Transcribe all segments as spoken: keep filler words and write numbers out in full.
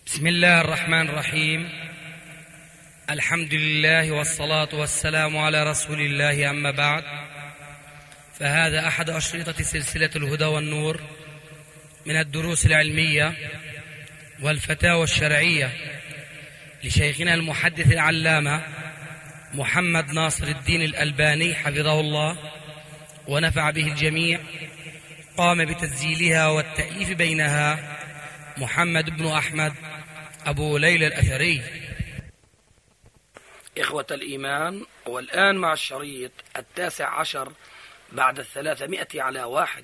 بسم الله الرحمن الرحيم. الحمد لله والصلاة والسلام على رسول الله، أما بعد، فهذا أحد أشرطة سلسلة الهدى والنور من الدروس العلمية والفتاوى الشرعية لشيخنا المحدث العلامة محمد ناصر الدين الألباني حفظه الله ونفع به الجميع. قام بتسجيلها والتأليف بينها محمد بن أحمد أبو ليلى الأثري. إخوة الإيمان، والآن مع الشريط التاسع عشر بعد الثلاثمائة على واحد.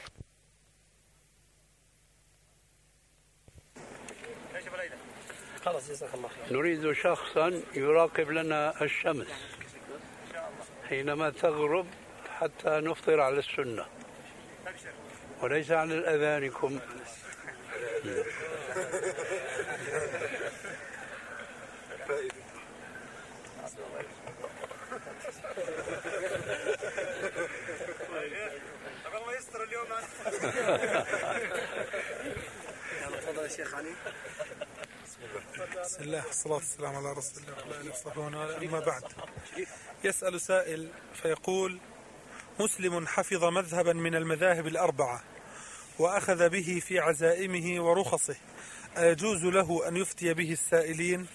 نريد شخصا يراقب لنا الشمس حينما تغرب حتى نفطر على السنة وليس على الأذانكم. بسم الله والصلاة والسلام على رسول الله. أما بعد، يسأل سائل فيقول: مسلم حفظ مذهبا من المذاهب الأربعة وأخذ به في عزائمه ورخصه، أيجوز له أن يفتي به السائلين؟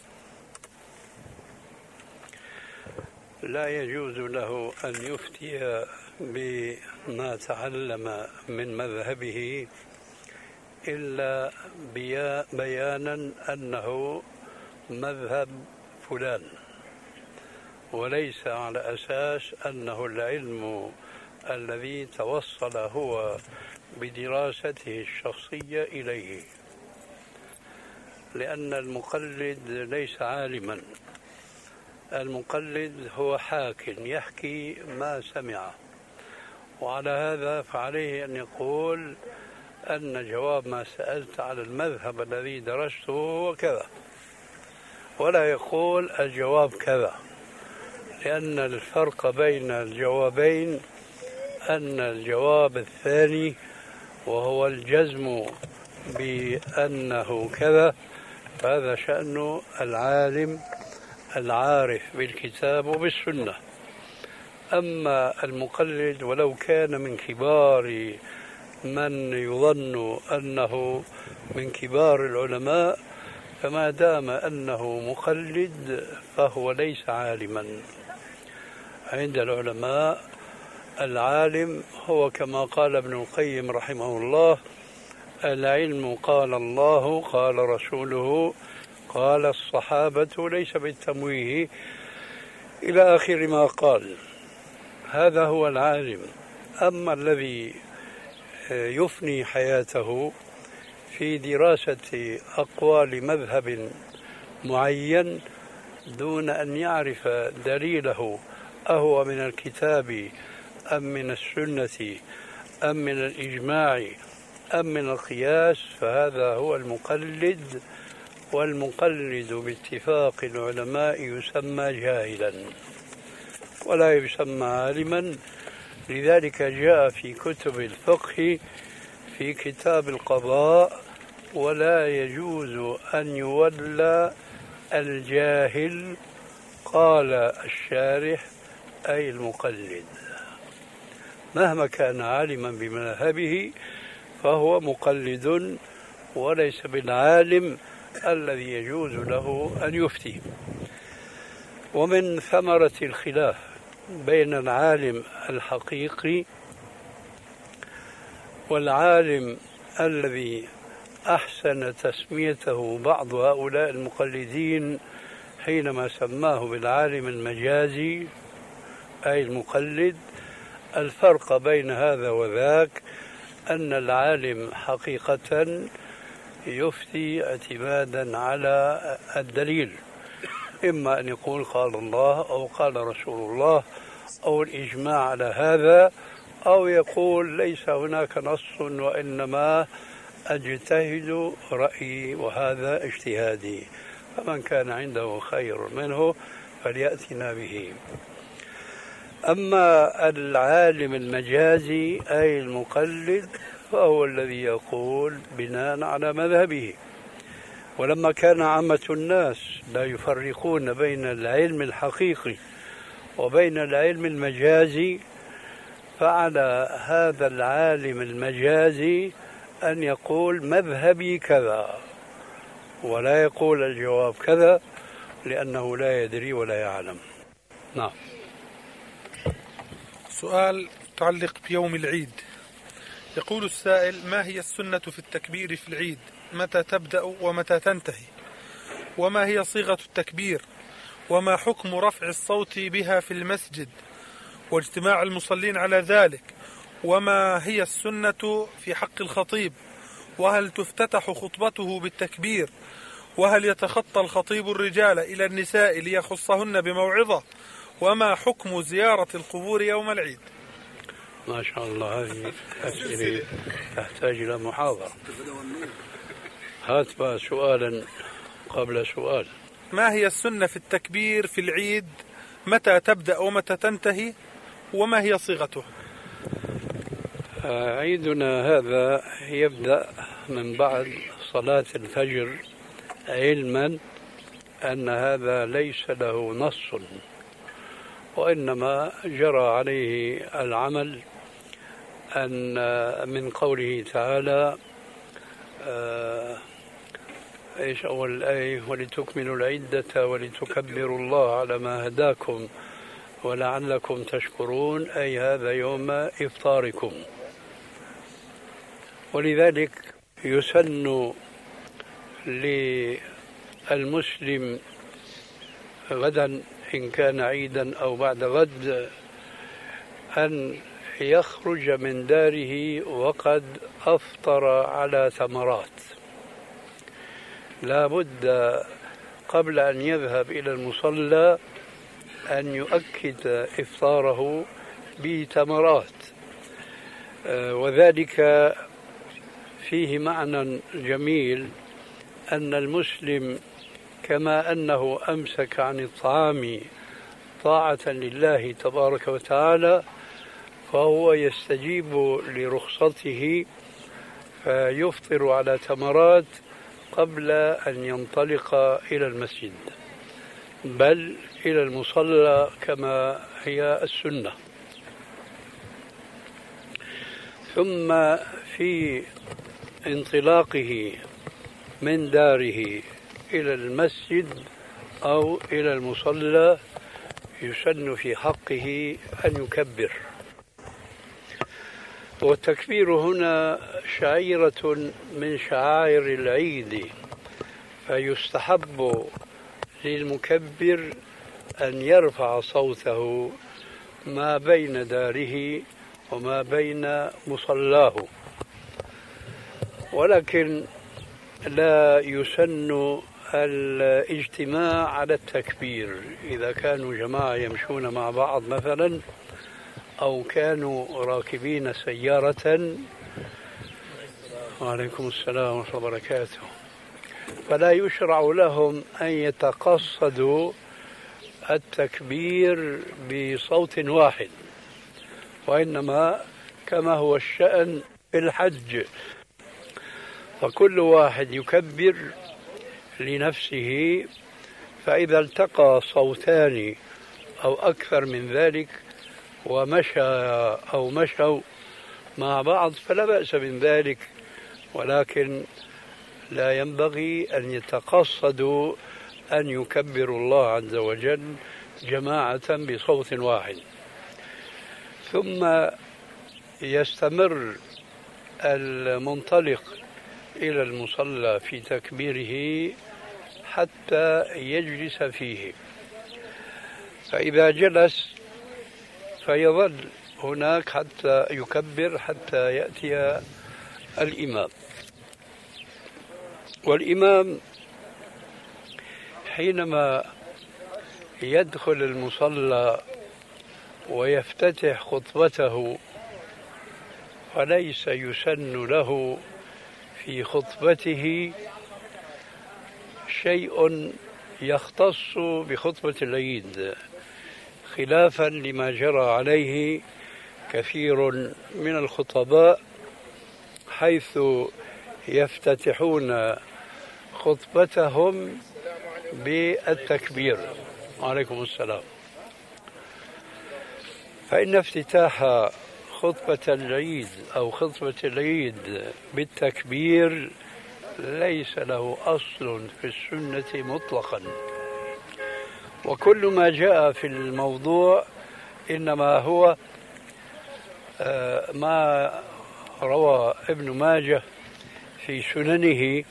لا يجوز له أن يفتي بما تعلم من مذهبه إلا بيانا أنه مذهب فلان، وليس على أساس أنه العلم الذي توصل هو بدراسته الشخصية إليه، لأن المقلد ليس عالما. المقلد هو حاكٍ يحكي ما سمع، وعلى هذا فعليه أن يقول أن جواب ما سألت على المذهب الذي درسته هو كذا، ولا يقول الجواب كذا، لأن الفرق بين الجوابين أن الجواب الثاني وهو الجزم بأنه كذا، هذا شأن العالم العارف بالكتاب وبالسنة. أما المقلد ولو كان من كبار من يظن أنه من كبار العلماء، فما دام أنه مقلد فهو ليس عالما. عند العلماء العالم هو كما قال ابن القيم رحمه الله: العلم قال الله قال رسوله قال الصحابة، ليس بالتمويه، إلى آخر ما قال. هذا هو العالم. أما الذي يفني حياته في دراسة أقوال مذهب معين دون أن يعرف دليله أهو من الكتاب أم من السنة أم من الإجماع أم من القياس، فهذا هو المقلد، والمقلد باتفاق العلماء يسمى جاهلا ولا يسمى عالما. لذلك جاء في كتب الفقه في كتاب القضاء: ولا يجوز أن يولى الجاهل، قال الشارح أي المقلد. مهما كان عالما بمذهبه فهو مقلد وليس بالعالم الذي يجوز له أن يفتي. ومن ثمرة الخلاف بين العالم الحقيقي والعالم الذي أحسن تسميته بعض هؤلاء المقلدين حينما سماه بالعالم المجازي أي المقلد، الفرق بين هذا وذاك أن العالم حقيقة يفتي اعتمادا على الدليل، إما أن يقول قال الله أو قال رسول الله أو الإجماع على هذا، أو يقول ليس هناك نص وإنما أجتهد رأيي وهذا اجتهادي، فمن كان عنده خير منه فليأتنا به. أما العالم المجازي أي المقلد فهو الذي يقول بناء على مذهبه، ولما كان عامة الناس لا يفرقون بين العلم الحقيقي وبين العلم المجازي، فعلى هذا العالم المجازي أن يقول مذهبي كذا، ولا يقول الجواب كذا، لأنه لا يدري ولا يعلم. نعم. سؤال متعلق بيوم العيد. يقول السائل: ما هي السنة في التكبير في العيد؟ متى تبدأ ومتى تنتهي؟ وما هي صيغة التكبير؟ وما حكم رفع الصوت بها في المسجد واجتماع المصلين على ذلك؟ وما هي السنة في حق الخطيب؟ وهل تفتتح خطبته بالتكبير؟ وهل يتخطى الخطيب الرجال إلى النساء ليخصهن بموعظة؟ وما حكم زيارة القبور يوم العيد؟ ما شاء الله، هذه أسئلة تحتاج إلى محاضرة. هات بقى سؤالا قبل سؤال. ما هي السنة في التكبير في العيد؟ متى تبدأ ومتى تنتهي؟ وما هي صيغته؟ عيدنا هذا يبدأ من بعد صلاة الفجر، علما أن هذا ليس له نص، وإنما جرى عليه العمل أن من قوله تعالى آه إيش أول الآية: ولتكملوا العدة ولتكبروا الله على ما هداكم ولعلكم تشكرون، أي هذا يوم إفطاركم. ولذلك يسن للمسلم غدا إن كان عيدا أو بعد غد أن يخرج من داره وقد أفطر على ثمرات. لا بد قبل أن يذهب إلى المصلى أن يؤكد إفطاره بتمرات، وذلك فيه معنى جميل، أن المسلم كما أنه أمسك عن الطعام طاعة لله تبارك وتعالى، فهو يستجيب لرخصته فيفطر على تمرات قبل أن ينطلق إلى المسجد، بل إلى المصلى كما هي السنة. ثم في انطلاقه من داره إلى المسجد أو إلى المصلى يسن في حقه أن يكبر. والتكبير هنا شعيرة من شعائر العيد، فيستحب للمكبر أن يرفع صوته ما بين داره وما بين مصلاه، ولكن لا يسن الاجتماع على التكبير. إذا كانوا جماعة يمشون مع بعض مثلا، أو كانوا راكبين سيارة، وعليكم السلام ورحمة الله وبركاته، فلا يشرع لهم أن يتقصدوا التكبير بصوت واحد، وإنما كما هو الشأن في الحج، فكل واحد يكبر لنفسه، فإذا التقى صوتان أو أكثر من ذلك ومشى أو مشوا مع بعض فلا بأس من ذلك، ولكن لا ينبغي أن يتقصدوا أن يكبروا الله عز وجل جماعة بصوت واحد. ثم يستمر المنطلق إلى المصلى في تكبيره حتى يجلس فيه، فإذا جلس فيظل هناك حتى يكبر حتى يأتي الإمام. والإمام حينما يدخل المصلى ويفتتح خطبته فليس يسن له في خطبته شيء يختص بخطبة العيد، خلافا لما جرى عليه كثير من الخطباء، حيث يفتتحون خطبتهم بالتكبير. وعليكم السلام. فإن افتتاح خطبة العيد أو خطبة العيد بالتكبير ليس له أصل في السنة مطلقا، وكل ما جاء في الموضوع إنما هو ما روى ابن ماجه في سننه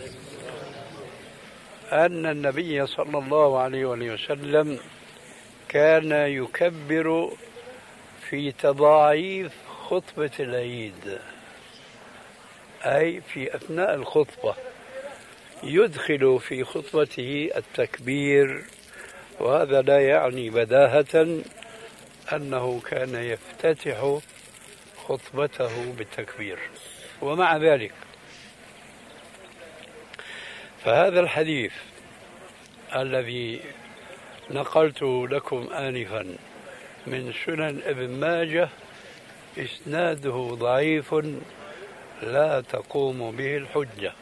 أن النبي صلى الله عليه وسلم كان يكبر في تضاعيف خطبة العيد، أي في أثناء الخطبة يدخل في خطبته التكبير، وهذا لا يعني بداهة أنه كان يفتتح خطبته بالتكبير. ومع ذلك فهذا الحديث الذي نقلت لكم آنفا من سنن ابن ماجه إسناده ضعيف لا تقوم به الحجة.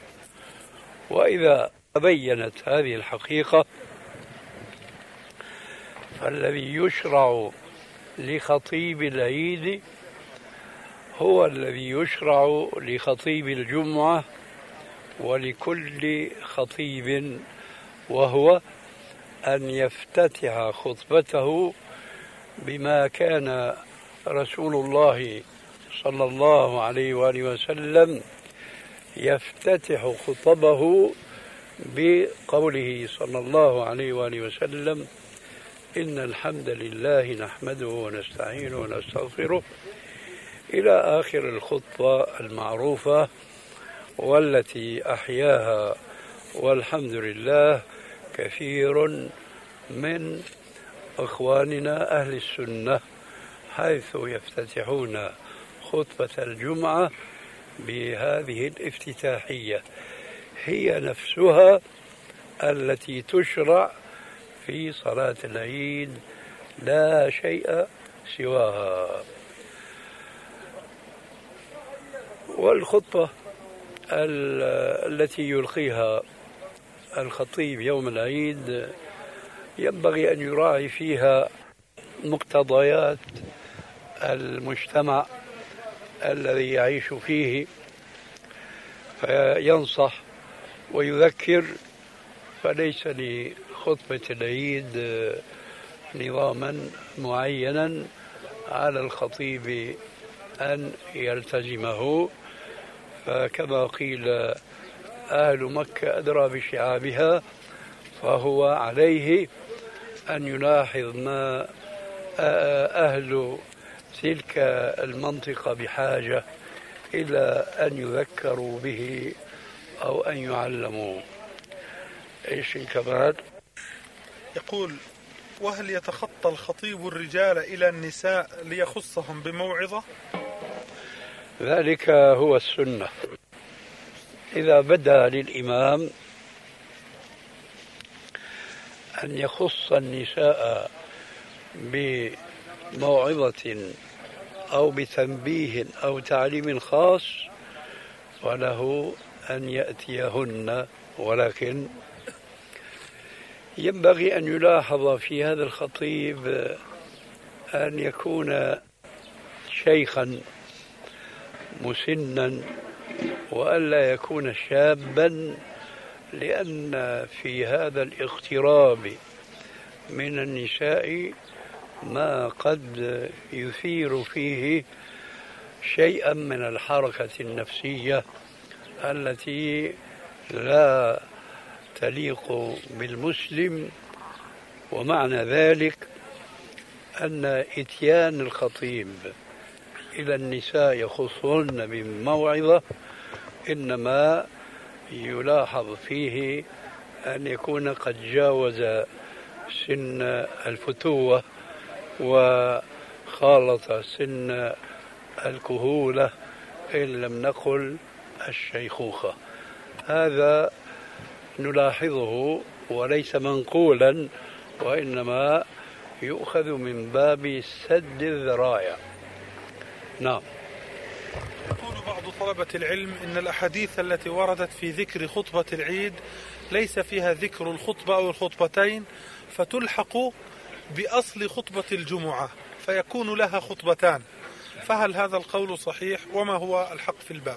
وإذا تبينت هذه الحقيقة فالذي يشرع لخطيب العيد هو الذي يشرع لخطيب الجمعة ولكل خطيب، وهو أن يفتتح خطبته بما كان رسول الله صلى الله عليه وآله وسلم يفتتح خطبه بقوله صلى الله عليه وآله وسلم: إن الحمد لله نحمده ونستعينه ونستغفره، إلى آخر الخطبة المعروفة والتي أحياها والحمد لله كثير من إخواننا أهل السنة، حيث يفتتحون خطبة الجمعة بهذه الافتتاحية، هي نفسها التي تشرع في صلاة العيد، لا شيء سواها. والخطبة التي يلقيها الخطيب يوم العيد ينبغي أن يراعي فيها مقتضيات المجتمع الذي يعيش فيه، فينصح ويذكر، فليس لخطبة العيد نظاما معينا على الخطيب أن يلتزمه، فكما قيل أهل مكة أدرى بشعابها، فهو عليه أن يلاحظ ما أهل تلك المنطقة بحاجة إلى أن يذكروا به أو أن يعلموا. إيش كمان؟ يقول: وهل يتخطى الخطيب الرجال إلى النساء ليخصهم بموعظة؟ ذلك هو السنة. إذا بدا للإمام أن يخص النساء بموعظة أو بتنبيه أو تعليم خاص فله أن يأتيهن، ولكن ينبغي أن يلاحظ في هذا الخطيب أن يكون شيخا مسنا وألا يكون شابا، لأن في هذا الاقتراب من النساء ما قد يثير فيه شيئا من الحركة النفسية التي لا تليق بالمسلم. ومعنى ذلك أن إتيان الخطيب إلى النساء يخصهن بموعظة إنما يلاحظ فيه أن يكون قد جاوز سن الفتوة وخالط سن الكهولة إن لم نقل الشيخوخة. هذا نلاحظه وليس منقولا، وإنما يؤخذ من باب سد الذرائع. نعم. يقول بعض طلبة طلبة العلم إن الأحاديث التي وردت في ذكر خطبة العيد ليس فيها ذكر الخطبة أو الخطبتين، فتلحق بأصل خطبة الجمعة فيكون لها خطبتان، فهل هذا القول صحيح؟ وما هو الحق في الباب؟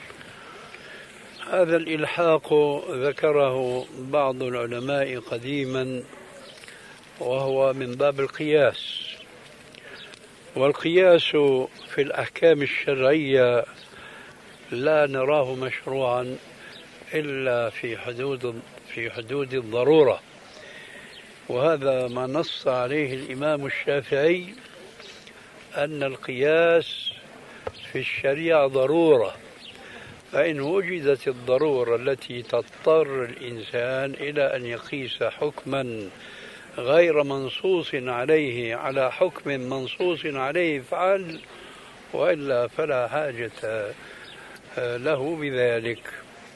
هذا الإلحاق ذكره بعض العلماء قديما، وهو من باب القياس، والقياس في الأحكام الشرعية لا نراه مشروعا إلا في حدود في حدود الضرورة، وهذا ما نص عليه الإمام الشافعي أن القياس في الشريعة ضرورة، فإن وجدت الضرورة التي تضطر الإنسان إلى أن يقيس حكما غير منصوص عليه على حكم منصوص عليه فعل، وإلا فلا حاجة له بذلك.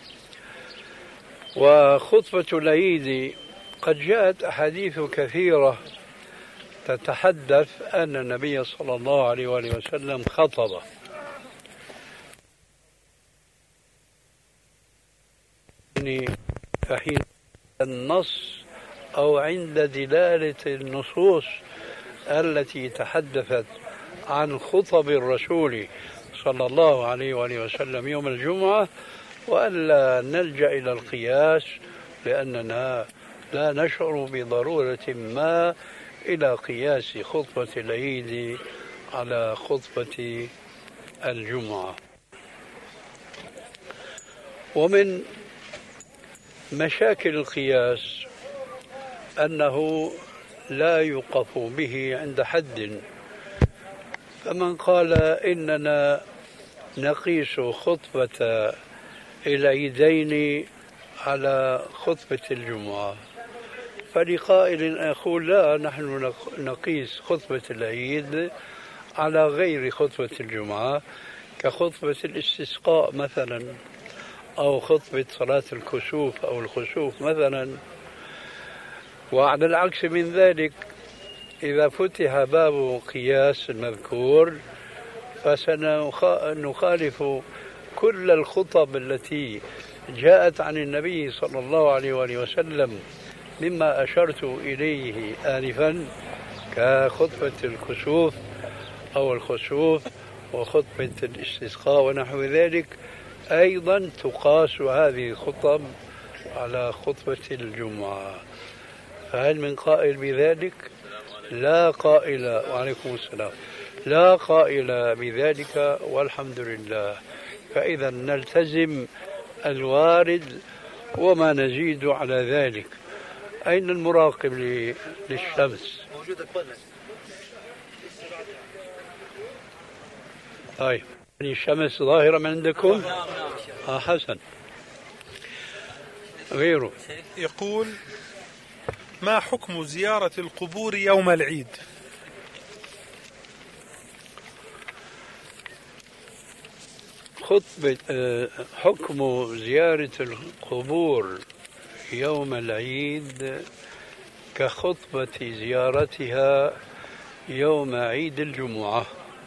وخطبة العيد قد جاءت أحاديث كثيرة تتحدث أن النبي صلى الله عليه وآله وسلم خطب، فحين النص أو عند دلالة النصوص التي تحدثت عن خطب الرسول صلى الله عليه وآله وسلم يوم الجمعة، وألا نلجأ إلى القياس لأننا لا نشعر بضرورة ما إلى قياس خطبة العيد على خطبة الجمعة. ومن مشاكل القياس أنه لا يوقف به عند حد، فمن قال إننا نقيس خطبة العيدين على خطبة الجمعة، فلقائل يقول لا، نحن نقيس خطبة العيد على غير خطبة الجمعة كخطبة الاستسقاء مثلا، أو خطبة صلاة الكسوف أو الخسوف مثلا. وعلى العكس من ذلك، إذا فتح باب قياس المذكور فسنخالف كل الخطب التي جاءت عن النبي صلى الله عليه وآله وسلم مما أشرت إليه آنفا كخطبة الكسوف أو الخسوف وخطبة الاستسقاء ونحو ذلك. أيضا تقاس هذه الخطب على خطبة الجمعة. فهل من قائل بذلك؟ لا قائل. وعليكم السلام. لا قائل بذلك والحمد لله. فإذا نلتزم الوارد وما نزيد على ذلك. أين المراقب للشمس؟ طيب، الشمس ظاهرة من عندكم؟ آه حسن. غيره يقول: ما حكم زيارة القبور يوم العيد؟ خطبة حكم زيارة القبور يوم العيد كخطبة زيارتها يوم عيد الجمعة.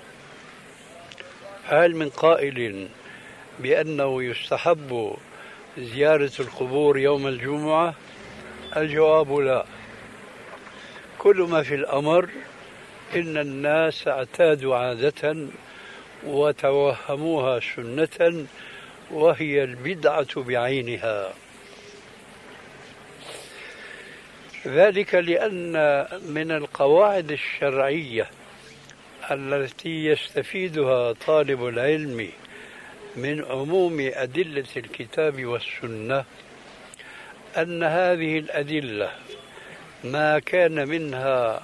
هل من قائل بأنه يستحب زيارة القبور يوم الجمعة؟ الجواب لا. كل ما في الأمر إن الناس اعتادوا عادة وتوهموها سنة، وهي البدعة بعينها. ذلك لأن من القواعد الشرعية التي يستفيدها طالب العلم من عموم أدلة الكتاب والسنة أن هذه الأدلة ما كان منها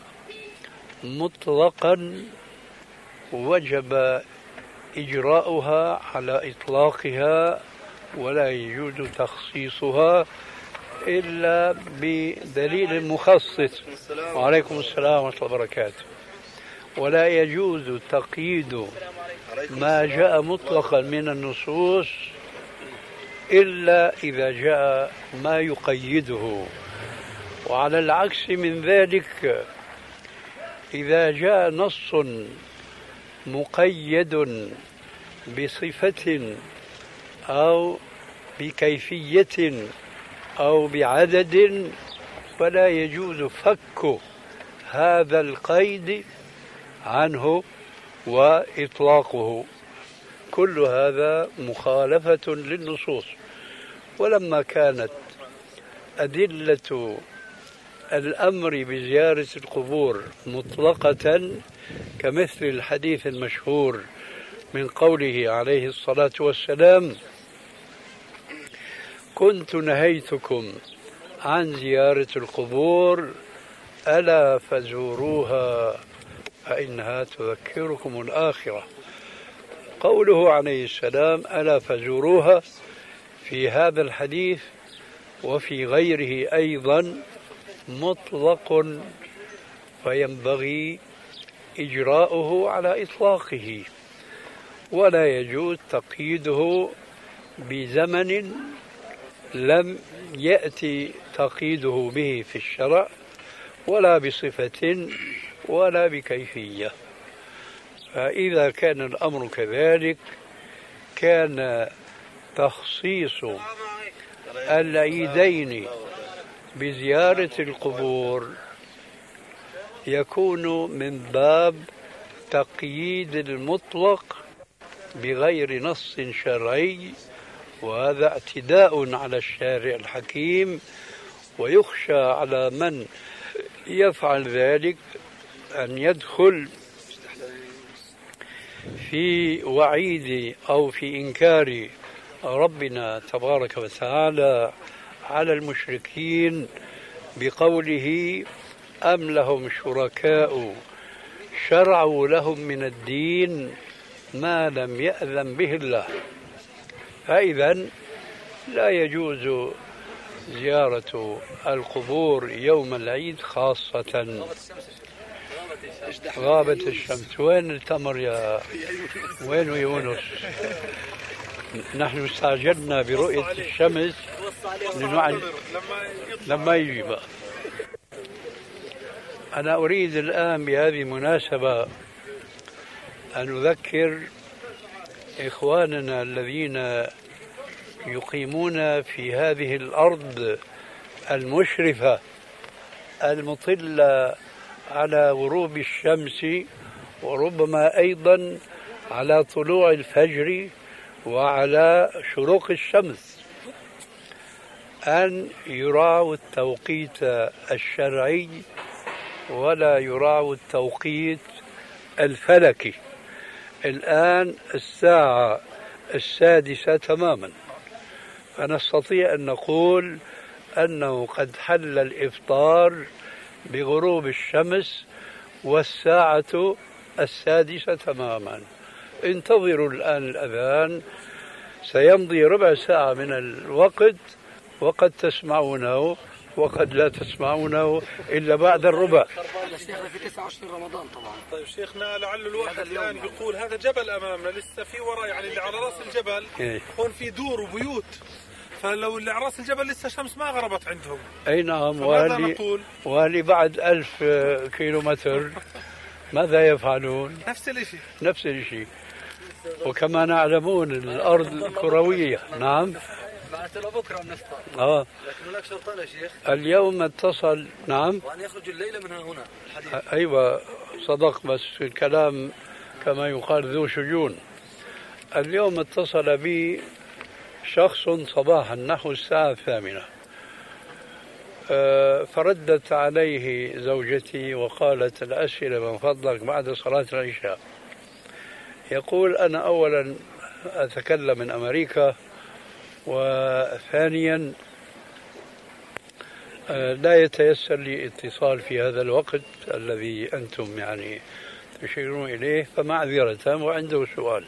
مطلقا وجب إجراؤها على إطلاقها، ولا يجوز تخصيصها إلا بدليل مخصص. وعليكم السلام ورحمة الله وبركاته. ولا يجوز تقييد ما جاء مطلقا من النصوص إلا إذا جاء ما يقيده. وعلى العكس من ذلك، إذا جاء نص مقيد بصفة أو بكيفية أو بعدد، فلا يجوز فك هذا القيد عنه وإطلاقه. كل هذا مخالفة للنصوص. ولما كانت أدلة الأمر بزيارة القبور مطلقة كمثل الحديث المشهور من قوله عليه الصلاة والسلام: كنت نهيتكم عن زيارة القبور ألا فزوروها فإنها تذكركم الآخرة. قوله عليه السلام ألا فزوروها في هذا الحديث وفي غيره أيضا مطلق، فينبغي إجراؤه على إطلاقه، ولا يجوز تقييده بزمن لم يأتي تقييده به في الشرع، ولا بصفة ولا بكيفية. فإذا كان الأمر كذلك كان تخصيص العيدين بزيارة القبور يكون من باب تقييد المطلق بغير نص شرعي، وهذا اعتداء على الشارع الحكيم، ويخشى على من يفعل ذلك أن يدخل في وعيد أو في إنكار ربنا تبارك وتعالى على المشركين بقوله: أم لهم شركاء شرعوا لهم من الدين ما لم يأذن به الله. فإذا لا يجوز زيارة القبور يوم العيد خاصة. غابت الشمس. وين التمر يا وين يونس؟ نحن استعجلنا برؤية الشمس لنعلم لما يجي بقى. أنا أريد الآن بهذه المناسبة أن أذكر إخواننا الذين يقيمون في هذه الأرض المشرفة المطلة على غروب الشمس، وربما أيضا على طلوع الفجر وعلى شروق الشمس، أن يراعوا التوقيت الشرعي ولا يراعوا التوقيت الفلكي. الآن الساعة السادسة تماما، فنستطيع أن نقول أنه قد حل الإفطار بغروب الشمس والساعة السادسة تماما. انتظروا الآن الأذان، سيمضي ربع ساعة من الوقت، وقد تسمعونه وقد لا تسمعونه إلا بعد الربع. شيخنا في تسعة وعشرين رمضان طبعا. طيب شيخنا، لعل الواحد الآن يقول هذا جبل أمامنا لسه في وراء، يعني اللي على رأس الجبل إيه؟ هون في دور وبيوت، فلو اللي على رأس الجبل لسه الشمس ما غربت عندهم. أي نعم. وهلي وهلي بعد ألف كيلومتر ماذا يفعلون؟ نفس الشيء نفس الشيء. وكما نعلمون الأرض كروية. نعم. بعد بكره بنفطر. اه لكن هناك شرطان يا شيخ. اليوم اتصل. نعم. وأن يخرج الليلة من هنا الحديث. أيوة صدق، بس الكلام كما يقال ذو شجون. اليوم اتصل بي شخص صباحا نحو الساعة الثامنة، فردت عليه زوجتي وقالت: الأسئلة من فضلك بعد صلاة العشاء. يقول: أنا أولا أتكلم من أمريكا، وثانيا لا يتيسر لي اتصال في هذا الوقت الذي أنتم يعني تشيرون إليه، فمعذرة، وعنده سؤال.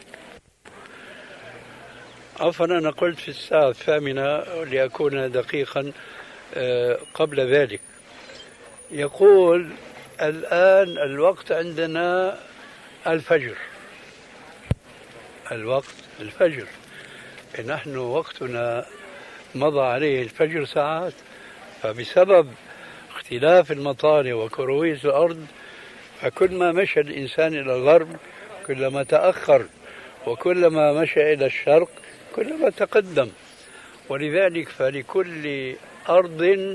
عفوا، أنا قلت في الساعة الثامنة لأكون دقيقا قبل ذلك. يقول: الآن الوقت عندنا الفجر، الوقت الفجر، نحن وقتنا مضى عليه الفجر ساعات، فبسبب اختلاف المطالع وكروية الأرض فكل ما مشى الإنسان إلى الغرب كلما تأخر، وكلما مشى إلى الشرق كلما تقدم. ولذلك فلكل أرض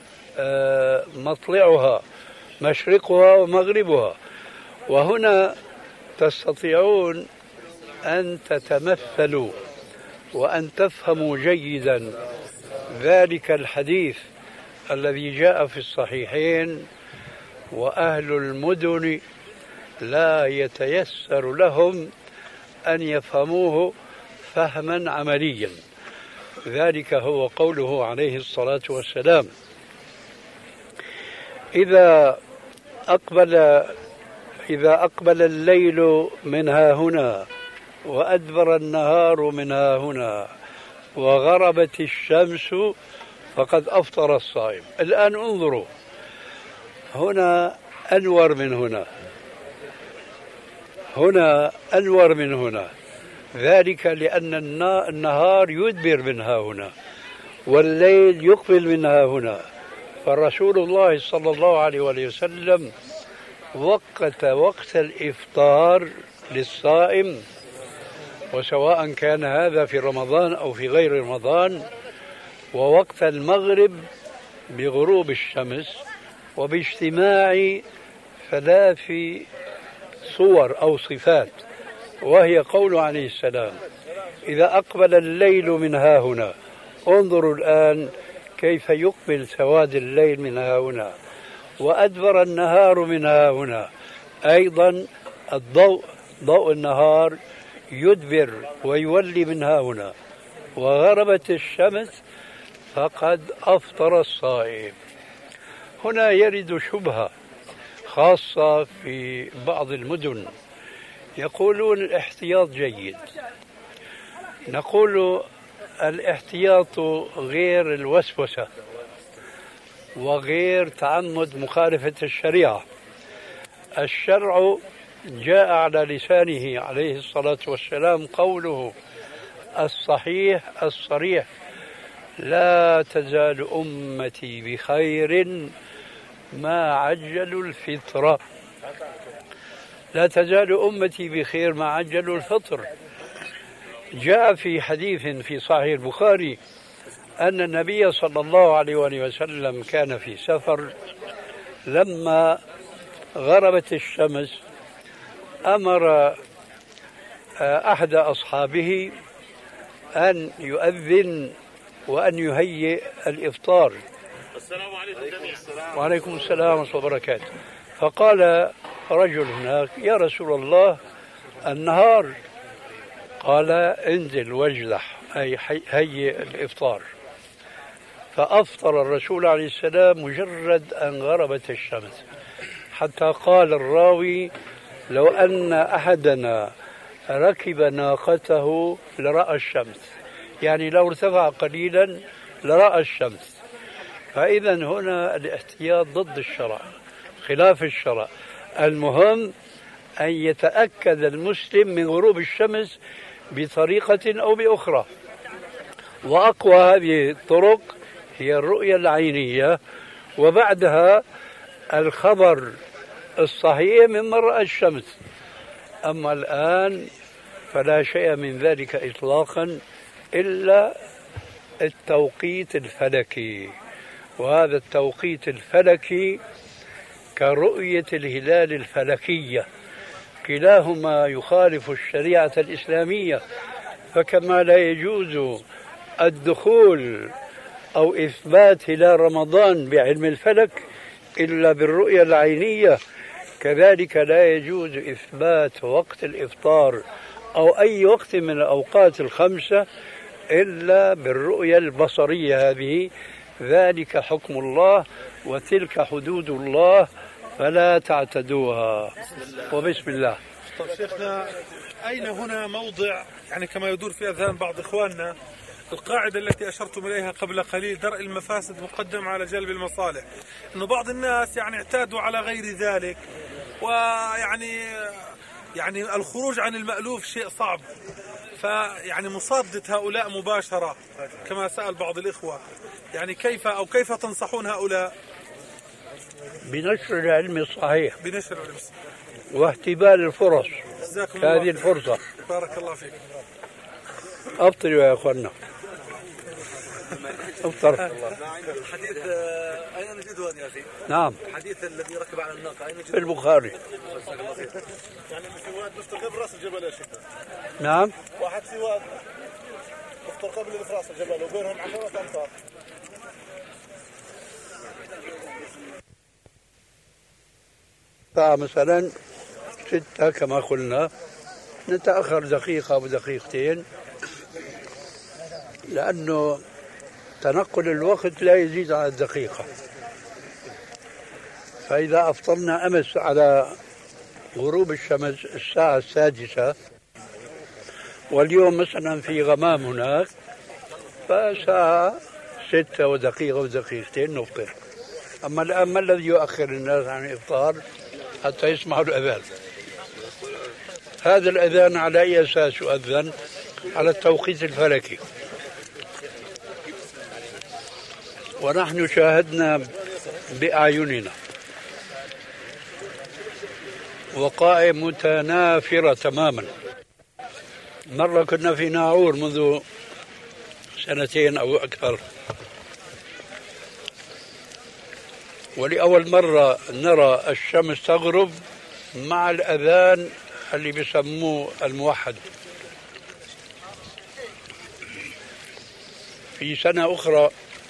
مطلعها مشرقها ومغربها. وهنا تستطيعون أن تتمثلوا وأن تفهموا جيدا ذلك الحديث الذي جاء في الصحيحين: وأهل المدن لا يتيسر لهم أن يفهموه فهما عمليا. ذلك هو قوله عليه الصلاة والسلام: إذا أقبل إذا أقبل الليل من ها هنا وأدبر النهار من ها هنا وغربت الشمس فقد أفطر الصائم. الآن انظروا، هنا أنور من هنا، هنا أنور من هنا، ذلك لأن النهار يدبر من ها هنا والليل يقبل من ها هنا. فرسول الله صلى الله عليه وسلم وقت وقت الإفطار للصائم، وسواء كان هذا في رمضان أو في غير رمضان، ووقت المغرب بغروب الشمس، وباجتماع ثلاث صور أو صفات، وهي قول عليه السلام: إذا أقبل الليل من ها هنا. انظروا الآن كيف يقبل سواد الليل من ها هنا، وأدبر النهار من ها هنا، أيضا الضوء ضوء النهار يدبر ويولي من ها هنا، وغربت الشمس فقد أفطر الصائم. هنا يرد شبهة خاصة في بعض المدن، يقولون الاحتياط جيد. نقول الاحتياط غير الوسوسة وغير تعمد مخالفة الشريعة. الشرع جاء على لسانه عليه الصلاة والسلام قوله الصحيح الصريح: لا تزال أمتي بخير ما عجلوا الفطر. لا تزال أمتي بخير ما عجلوا الفطر. جاء في حديث في صحيح البخاري أن النبي صلى الله عليه وسلم كان في سفر، لما غربت الشمس أمر أحد أصحابه أن يؤذن وأن يهيئ الإفطار. السلام عليكم جميعا. وعليكم السلام ورحمة الله وبركاته. فقال رجل هناك: يا رسول الله النهار. قال: انزل واجلح، أي هيئ الإفطار. فأفطر الرسول عليه السلام مجرد أن غربت الشمس، حتى قال الراوي: لو أن أحدنا ركب ناقته لرأى الشمس، يعني لو ارتفع قليلا لرأى الشمس. فإذا هنا الاحتياط ضد الشرع، خلاف الشرع. المهم أن يتأكد المسلم من غروب الشمس بطريقة أو بأخرى، وأقوى هذه الطرق هي الرؤية العينية، وبعدها الخبر الصحيح ممن رأى الشمس. أما الآن فلا شيء من ذلك إطلاقا إلا التوقيت الفلكي، وهذا التوقيت الفلكي كرؤية الهلال الفلكية، كلاهما يخالف الشريعة الإسلامية. فكما لا يجوز الدخول أو إثبات هلال رمضان بعلم الفلك إلا بالرؤية العينية، كذلك لا يجوز إثبات وقت الإفطار أو أي وقت من الأوقات الخمسة إلا بالرؤية البصرية هذه. ذلك حكم الله وتلك حدود الله فلا تعتدوها. وبسم الله. طيب شيخنا، أين هنا موضع يعني كما يدور في أذهان بعض إخواننا القاعدة التي أشرتم إليها قبل قليل: درء المفاسد مقدم على جلب المصالح؟ إنه بعض الناس يعني اعتادوا على غير ذلك، ويعني يعني الخروج عن المألوف شيء صعب، فيعني مصادة هؤلاء مباشرة كما سأل بعض الإخوة، يعني كيف أو كيف تنصحون هؤلاء؟ بنشر العلم الصحيح، بنشر العلم الصحيح واهتبال الفرص. جزاكم هذه الله الفرصة. بارك الله فيك. أفطروا يا أخوانا، افطر. حديث أين نجده يا أخي؟ نعم، الحديث الذي ركب على الناقة أين في نجده؟ البخاري. يعني في واحد بيفطر قبل راس الجبل يا شيخ. نعم، واحد في واحد بيفطر قبل راس الجبل وبينهم عشرة أمتار. الساعة مثلا ستة كما قلنا، نتأخر دقيقة أو دقيقتين، لأنه تنقل الوقت لا يزيد على الدقيقة. فإذا أفطرنا أمس على غروب الشمس الساعة السادسة، واليوم مثلا في غمام هناك، فساعة ستة ودقيقة ودقيقتين نفطر. أما الآن ما الذي يؤخر الناس عن الإفطار حتى يسمعوا الأذان؟ هذا الأذان على أي أساس يؤذن؟ على التوقيت الفلكي. ونحن شاهدنا بأعيننا وقائع متنافرة تماما. مرة كنا في ناعور منذ سنتين أو أكثر، ولأول مرة نرى الشمس تغرب مع الأذان اللي بيسموه الموحد. في سنة أخرى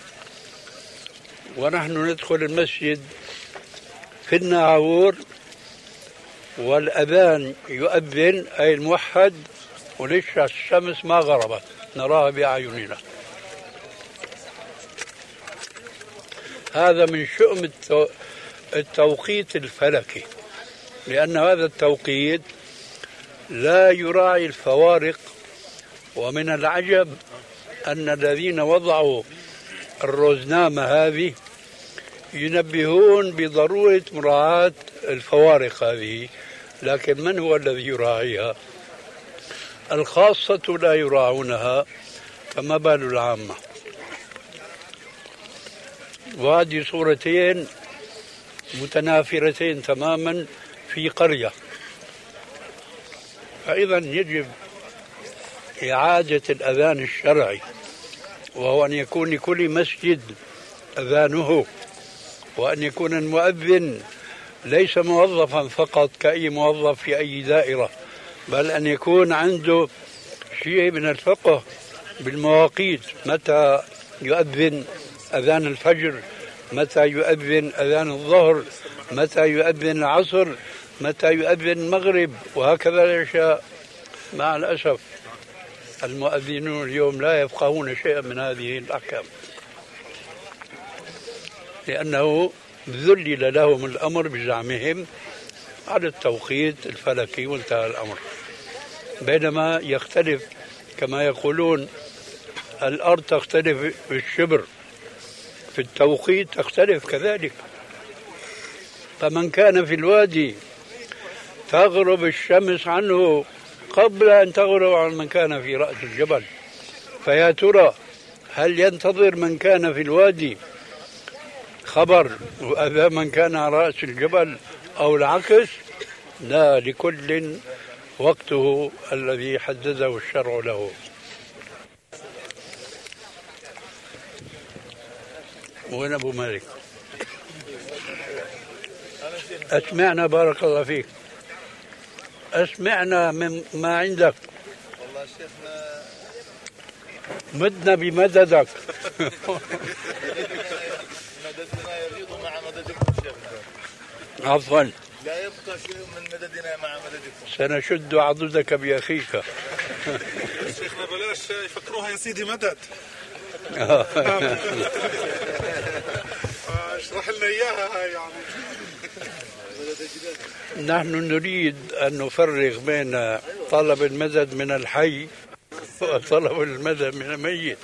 ونحن ندخل المسجد في الناعور والأذان يؤذن أي الموحد، ولسه الشمس ما غربت نراها بأعيننا. هذا من شؤم التوقيت الفلكي، لأن هذا التوقيت لا يراعي الفوارق. ومن العجب أن الذين وضعوا الروزنامة هذه ينبهون بضرورة مراعاة الفوارق هذه، لكن من هو الذي يراعيها؟ الخاصة لا يراعونها، فما بال العامة؟ وهذه صورتين متنافرتين تماما في قرية. فإذا يجب إعادة الأذان الشرعي، وهو أن يكون لكل مسجد أذانه، وأن يكون المؤذن ليس موظفا فقط كأي موظف في أي دائرة، بل أن يكون عنده شيء من الفقه بالمواقيت، متى يؤذن أذان الفجر، متى يؤذن أذان الظهر، متى يؤذن العصر، متى يؤذن المغرب، وهكذا العشاء. مع الأسف المؤذنون اليوم لا يفقهون شيئا من هذه الأحكام، لأنه ذلل لهم الأمر بزعمهم على التوقيت الفلكي وانتهى الأمر. بينما يختلف كما يقولون، الأرض تختلف في الشبر، في التوقيت تختلف كذلك. فمن كان في الوادي تغرب الشمس عنه قبل أن تغرب عن من كان في رأس الجبل، فيا ترى هل ينتظر من كان في الوادي خبر وأذى من كان على رأس الجبل أو العكس؟ لا، لكل وقته الذي حدده الشرع له. وين أبو مالك؟ أسمعنا بارك الله فيك، أسمعنا من ما عندك. والله شيخنا مدنا بمددك. مددنا يغيض مع مددكم شيخنا. عفوا، لا يبقى شيء من مددنا مع مددكم. سنشد عضدك بأخيك. شيخنا بلاش يفكروها يا سيدي مدد. اشرح لنا اياها هاي يعني. نحن نريد أن نفرق بين طلب المدد من الحي وطلب المدد من الميت.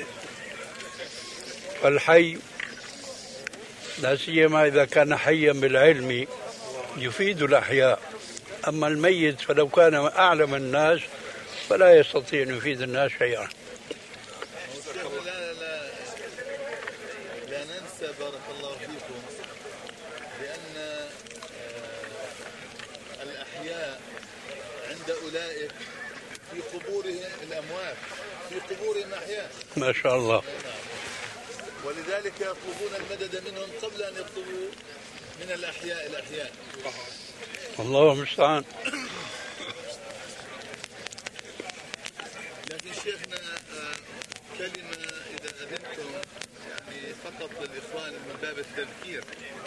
فالحي لا سيما إذا كان حيا بالعلم يفيد الأحياء، أما الميت فلو كان أعلم الناس فلا يستطيع أن يفيد الناس شيئا. لا لا لا ننسى بارك الله فيكم بأن الأحياء عند أولئك في قبورهم الأموات في قبورهم أحياء. ما شاء الله. ولذلك يطلبون المدد منهم قبل أن يطلبوا من الأحياء الأحياء. الله المستعان. لكن شيخنا كلمة إذا أذنتم يعني فقط للإخوان من باب التذكير،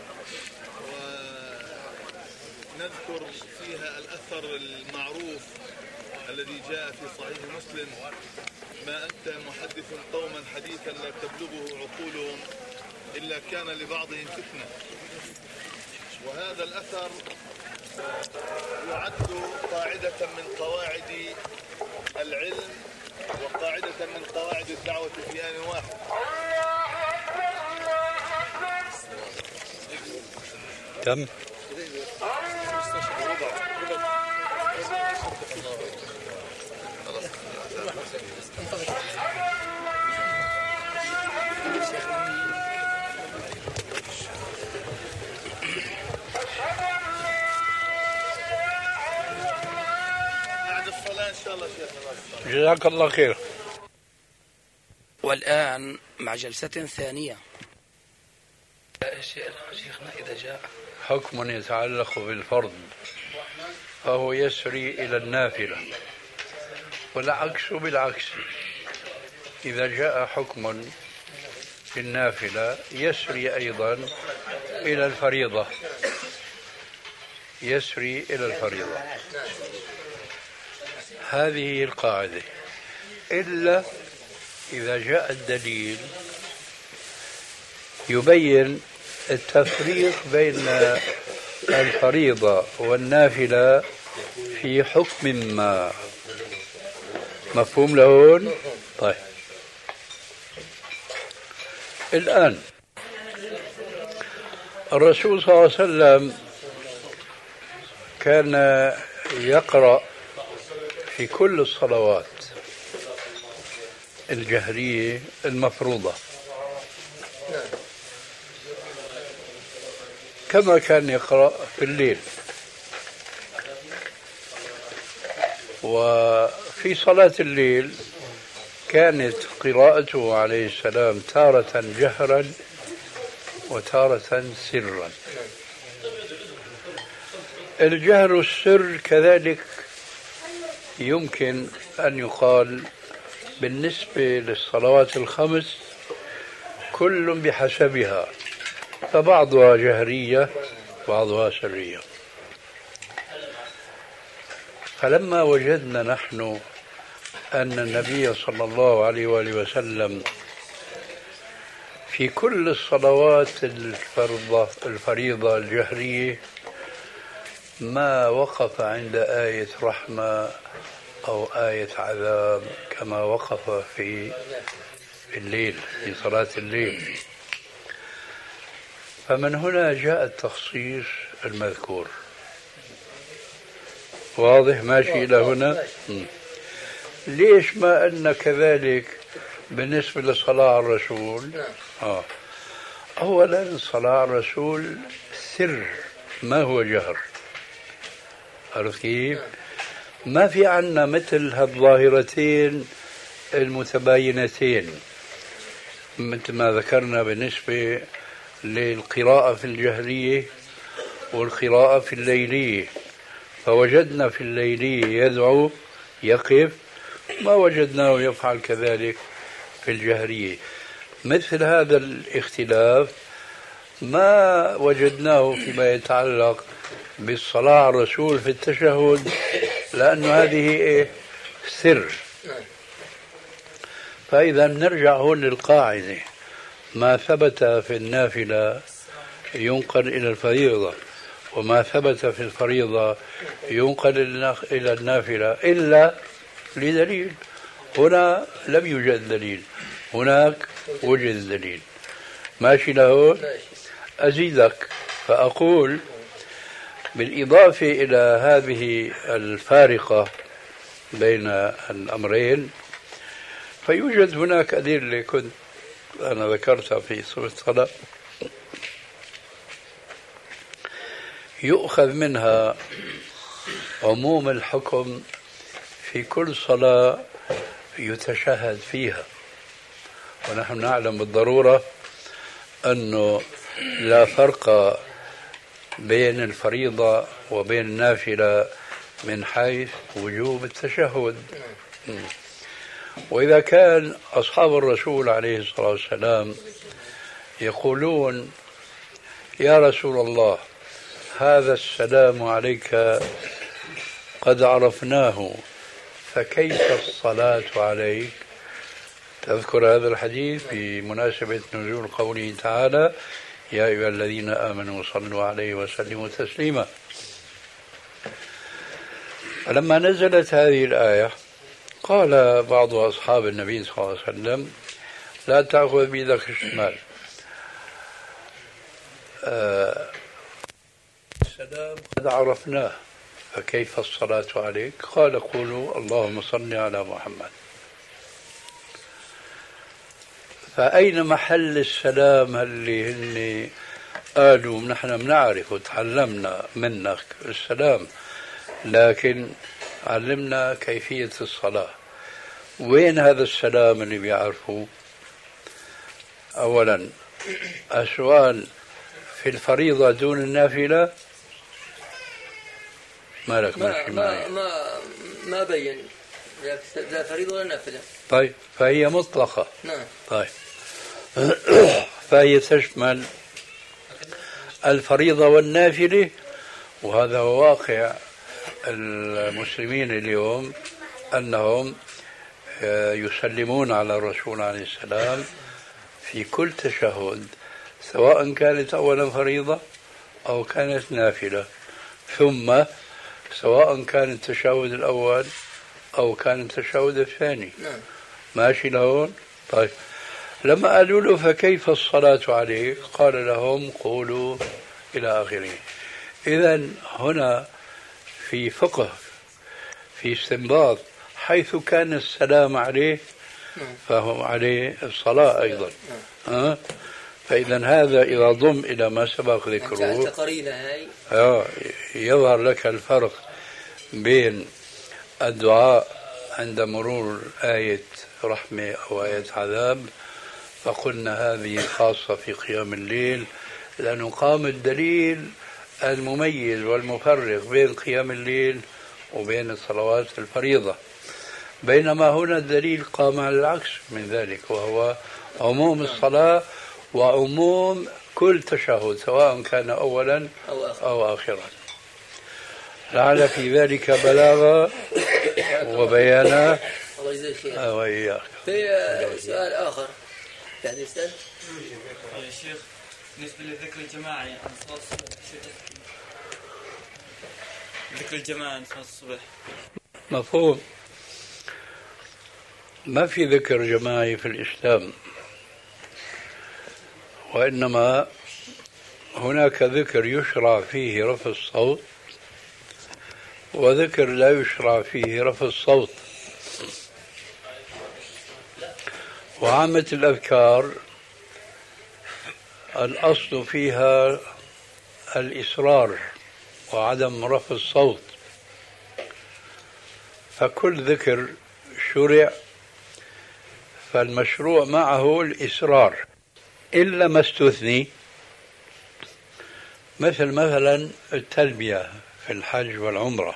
ونذكر فيها الأثر المعروف الذي جاء في صحيح مسلم: ما أنت محدث قوما حديثا لا تبلغه عقولهم إلا كان لبعضهم فتنة. وهذا الأثر يعد قاعدة من قواعد العلم وقاعدة من قواعد الدعوة في آن واحد. كم؟ بعد الصلاة إن شاء الله شيخنا. جزاك الله خير. والآن مع جلسة ثانية. شيخنا إذا جاء حكم يتعلق بالفرض فهو يسري إلى النافلة، والعكس بالعكس. إذا جاء حكم في النافلة يسري أيضا إلى الفريضة، يسري إلى الفريضة. هذه القاعدة، إلا إذا جاء الدليل يبين التفريق بين الفريضة والنافلة في حكم ما. مفهوم لهون؟ طيب، الآن الرسول صلى الله عليه وسلم كان يقرأ في كل الصلوات الجهرية المفروضة كما كان يقرأ في الليل. وفي صلاة الليل كانت قراءته عليه السلام تارة جهرا وتارة سرا. الجهر والسر كذلك يمكن أن يقال بالنسبة للصلوات الخمس كل بحسبها، فبعضها جهرية بعضها سرية. فلما وجدنا نحن أن النبي صلى الله عليه وآله وسلم في كل الصلوات الفرضة الفريضة الجهرية ما وقف عند آية رحمة أو آية عذاب كما وقف في الليل في صلاة الليل، فمن هنا جاء التخصيص المذكور. واضح ماشي إلى هنا؟ م. ليش ما أن كذلك بالنسبة للصلاة على الرسول؟ آه. أولا الصلاة على الرسول سر ما هو جهر. عرفت كيف؟ ما في عنا مثل هالظاهرتين المتباينتين مثل ما ذكرنا بالنسبة للقراءة في الجهرية والقراءة في الليلية. فوجدنا في الليلية يدعو يقف، ما وجدناه يفعل كذلك في الجهرية. مثل هذا الاختلاف ما وجدناه فيما يتعلق بالصلاة على الرسول في التشهد، لأن هذه سر. فإذا نرجع هون للقاعدة: ما ثبت في النافلة ينقل إلى الفريضة، وما ثبت في الفريضة ينقل إلى النافلة إلا لدليل. هنا لم يوجد دليل، هناك وجد دليل. ماشي له؟ أزيدك فأقول بالإضافة إلى هذه الفارقة بين الأمرين فيوجد هناك أدلة كنت أنا ذكرتها في صفة الصلاة يؤخذ منها عموم الحكم في كل صلاة يتشهد فيها، ونحن نعلم بالضرورة أنه لا فرق بين الفريضة وبين النافلة من حيث وجوب التشهد. وإذا كان أصحاب الرسول عليه الصلاة والسلام يقولون يا رسول الله هذا السلام عليك قد عرفناه فكيف الصلاة عليك؟ تذكر هذا الحديث بمناسبة نزول قوله تعالى يا أيها الذين آمنوا صلوا عليه وسلموا تسليما. فلما نزلت هذه الآية قال بعض أصحاب النبي صلى الله عليه وسلم لا تأخذ بيدك الشمال، آه السلام قد عرفناه فكيف الصلاة عليك؟ قال قولوا اللهم صل على محمد. فأين محل السلام اللي هن قالوا نحن بنعرف وتعلمنا منك السلام لكن علمنا كيفية الصلاة؟ وين هذا السلام اللي بيعرفوه؟ أولا السؤال في الفريضة دون النافلة ما لك ما ما, ما ما بين لا فريضة ولا نافلة. طيب فهي مطلقة. نعم. طيب فهي تشمل الفريضة والنافلة، وهذا هو واقع المسلمين اليوم أنهم يسلمون على الرسول عليه السلام في كل تشهد سواء كانت أولا فريضة أو كانت نافلة، ثم سواء كان التشهد الأول أو كان التشهد الثاني. نعم. ماشي لهون؟ طيب لما قالوا له فكيف الصلاة عليه؟ قال لهم قولوا إلى آخره. إذن هنا في فقه في استنباط حيث كان السلام عليه فهو عليه الصلاة أيضا. أه؟ فإذا هذا إذا ضم إلى ما سبق ذكره آه يظهر لك الفرق بين الدعاء عند مرور آية رحمة أو آية عذاب، فقلنا هذه خاصة في قيام الليل لأنه قام الدليل المميز والمفرق بين قيام الليل وبين الصلوات الفريضة، بينما هنا الدليل قام على العكس من ذلك وهو عموم الصلاة وعموم كل تشهد سواء كان أولا أو آخرا. لعل في ذلك بلاغة وبيانا. الله يجزاك خير. وإياك. في سؤال آخر يعني أستاذ يا شيخ بالنسبة للذكر الجماعي عن صلاة الصبح، ذكر الجماعة عن صلاة الصبح مفهوم. ما في ذكر جماعي في الإسلام، وإنما هناك ذكر يشرع فيه رفع الصوت وذكر لا يشرع فيه رفع الصوت. وعامة الأذكار الأصل فيها الإصرار وعدم رفع الصوت، فكل ذكر شرع فالمشروع معه الإصرار إلا ما استثني، مثل مثلا التلبية في الحج والعمرة،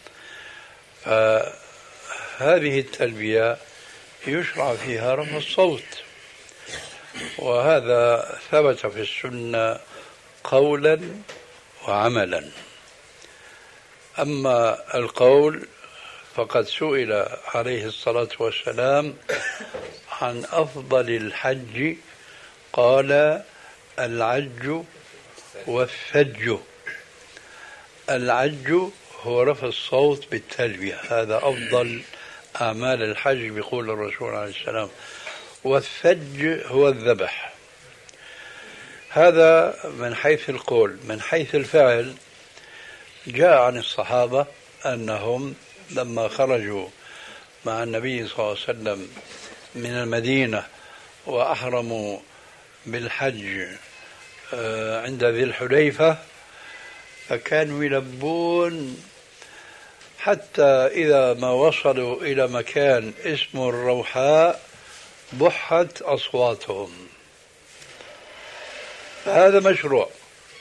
فهذه التلبية يشرع فيها رفع الصوت، وهذا ثبت في السنة قولا وعملا. أما القول فقد سئل عليه الصلاة والسلام عن أفضل الحج قال العج والثج. العج هو رفع الصوت بالتلبية، هذا أفضل أعمال الحج بيقول الرسول عليه السلام، والثج هو الذبح. هذا من حيث القول. من حيث الفعل جاء عن الصحابة أنهم لما خرجوا مع النبي صلى الله عليه وسلم من المدينة وأحرموا بالحج عند ذي الحليفة فكانوا يلبون حتى إذا ما وصلوا إلى مكان اسمه الروحاء بحت أصواتهم. هذا مشروع.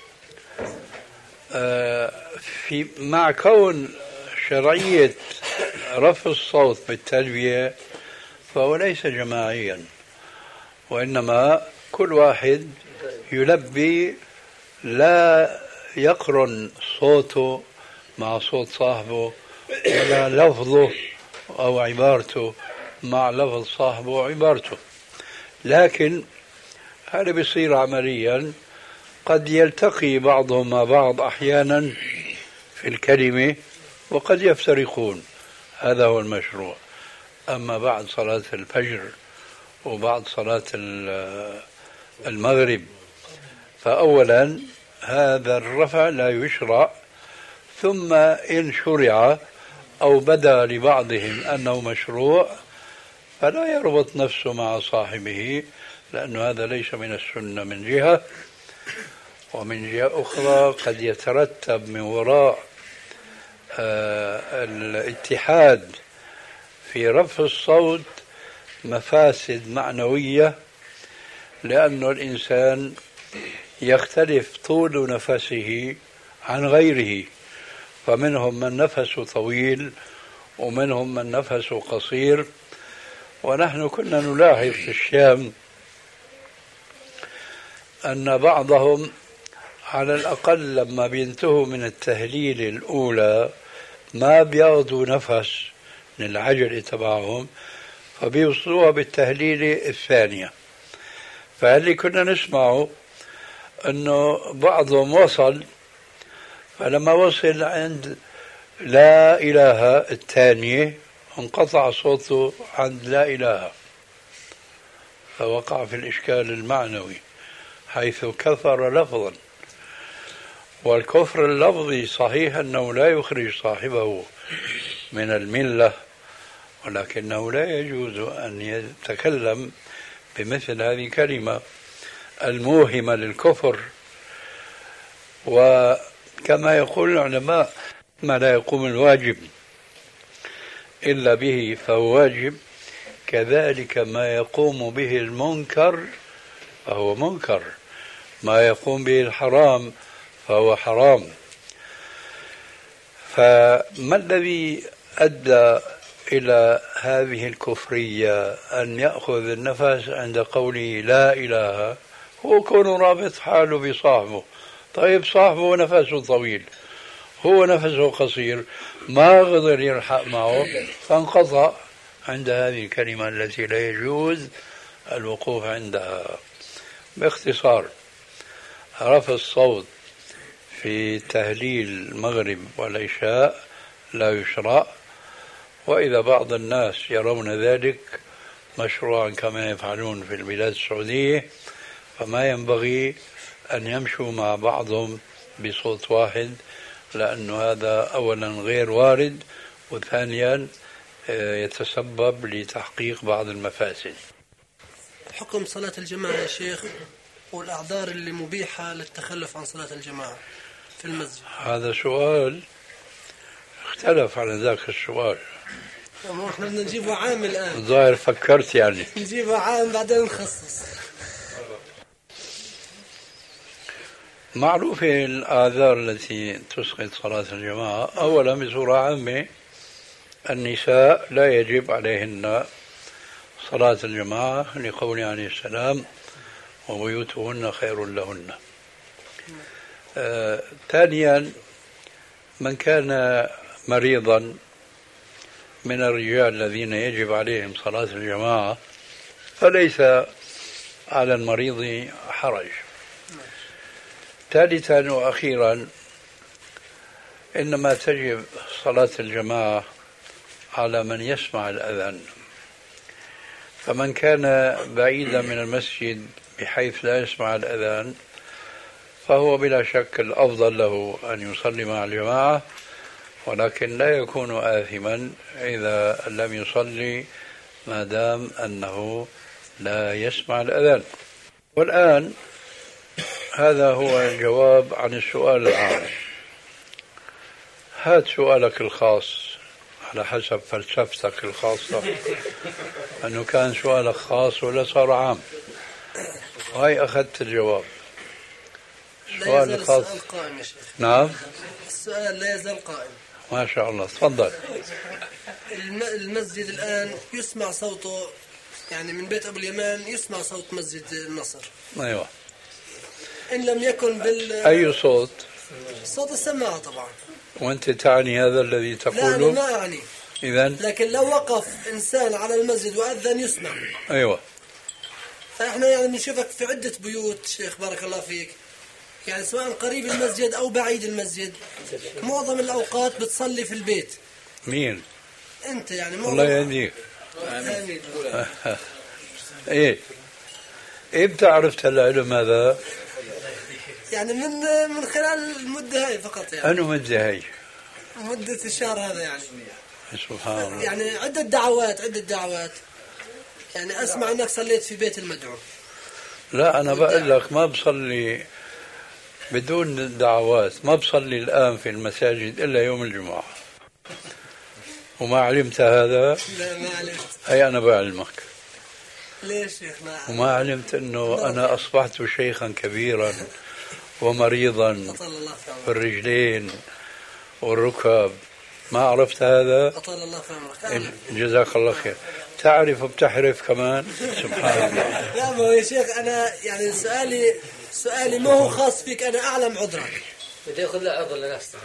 في مع كون شرعية رفع الصوت بالتلبية فهو ليس جماعيا، وإنما كل واحد يلبي لا يقرن صوته مع صوت صاحبه ولا لفظه أو عبارته مع لفظ صاحبه وعبارته، لكن هذا بيصير عمليا. قد يلتقي بعضهم مع بعض أحيانا في الكلمة وقد يفترقون، هذا هو المشروع. أما بعد صلاة الفجر وبعد صلاة المغرب فأولا هذا الرفع لا يشرع، ثم إن شرع أو بدا لبعضهم أنه مشروع فلا يربط نفسه مع صاحبه، لأن هذا ليس من السنة من جهة، ومن جهة أخرى قد يترتب من وراء آه الاتحاد في رفع الصوت مفاسد معنوية، لأن الإنسان يختلف طول نفسه عن غيره، فمنهم من نفسه طويل ومنهم من نفسه قصير. ونحن كنا نلاحظ في الشام أن بعضهم على الأقل لما بينتهوا من التهليل الأولى ما بياخذوا نفس من العجلة تبعهم، فبيوصلوها بالتهليلة الثانية. فاللي كنا نسمعه أنه بعضهم وصل، فلما وصل عند لا إله الثانية انقطع صوته عند لا إله، فوقع في الإشكال المعنوي حيث كفر لفظا. والكفر اللفظي صحيح أنه لا يخرج صاحبه من الملة، ولكنه لا يجوز أن يتكلم بمثل هذه الكلمة الموهمة للكفر. وكما يقول العلماء ما لا يقوم الواجب إلا به فهو واجب، كذلك ما يقوم به المنكر فهو منكر، ما يقوم به الحرام فهو حرام. فما الذي أدى إلى هذه الكفرية أن يأخذ النفس عند قوله لا إله؟ هو كونه رابط حاله بصاحبه. طيب صاحبه نفسه طويل هو نفسه قصير، ما قدر يلحق معه فانقطع عند هذه الكلمة التي لا يجوز الوقوف عندها. باختصار رفع الصوت في تهليل المغرب والعشاء لا يشرع، وإذا بعض الناس يرون ذلك مشروعا كما يفعلون في البلاد السعودية فما ينبغي أن يمشوا مع بعضهم بصوت واحد، لأن هذا أولا غير وارد، وثانيا يتسبب لتحقيق بعض المفاسد. حكم صلاة الجماعة يا شيخ والأعذار اللي مبيحة للتخلف عن صلاة الجماعة في المسجد؟ هذا سؤال اختلف على ذاك السؤال. احنا بدنا نجيبه عام الآن. الظاهر فكرت يعني نجيبه عام بعدين نخصص. معروفة الآثار التي تسقط صلاة الجماعة. أولا بصورة عامة النساء لا يجب عليهن صلاة الجماعة لقوله عليه السلام وبيوتهن خير لهن. آه، ثانيا من كان مريضا من الرجال الذين يجب عليهم صلاة الجماعة فليس على المريض حرج. ثالثا وأخيرا إنما تجب صلاة الجماعة على من يسمع الأذان، فمن كان بعيدا من المسجد بحيث لا يسمع الأذان فهو بلا شك الأفضل له أن يصلي مع الجماعة، ولكن لا يكون آثما إذا لم يصلي ما دام أنه لا يسمع الأذان. والآن هذا هو الجواب عن السؤال العام. هات سؤالك الخاص على حسب فلسفتك الخاصة أنه كان سؤالك خاص ولا صار عام. هاي أخذت الجواب. لا يزال السؤال قائم يا شيخ. نعم السؤال لا يزال قائم. ما شاء الله، تفضل. المسجد الآن يسمع صوته، يعني من بيت أبو اليمان يسمع صوت مسجد النصر. أيوة. إن لم يكن بال أي صوت؟ صوت السماعة طبعا. وأنت تعني هذا الذي تقوله؟ لا أنا ما أعني. إذن؟ لكن لو وقف إنسان على المسجد وأذن يسمع. أيوة. فإحنا يعني بنشوفك في عدة بيوت شيخ بارك الله فيك، يعني سواء قريب المسجد أو بعيد المسجد، معظم الأوقات بتصلي في البيت. مين؟ أنت يعني الله يهديك. إيه إيه بتعرف العلم هذا؟ يعني من من خلال المدة هاي فقط يعني. أنو مدة هاي؟ مدة الشهر هذا يعني. سبحان الله. يعني عدة دعوات عدة دعوات. يعني أسمع أنك صليت في بيت المدعو. لا أنا بقول لك ما بصلي بدون دعوات، ما بصلي الآن في المساجد إلا يوم الجمعة. وما علمت هذا؟ لا ما علمت. أي أنا بعلمك. ليش شيخ ما علمت؟ وما علمت أنه أنا أصبحت شيخا كبيرا ومريضا في الرجلين والركب. ما عرفت هذا؟ أطال الله في عمرك. جزاك الله خير. تعرف وبتحرف كمان. سبحان الله. لا ما هو يا شيخ أنا يعني سؤالي سؤالي ما هو خاص فيك، أنا أعلم عذرك. بدي أخذ له عذر لنفسه.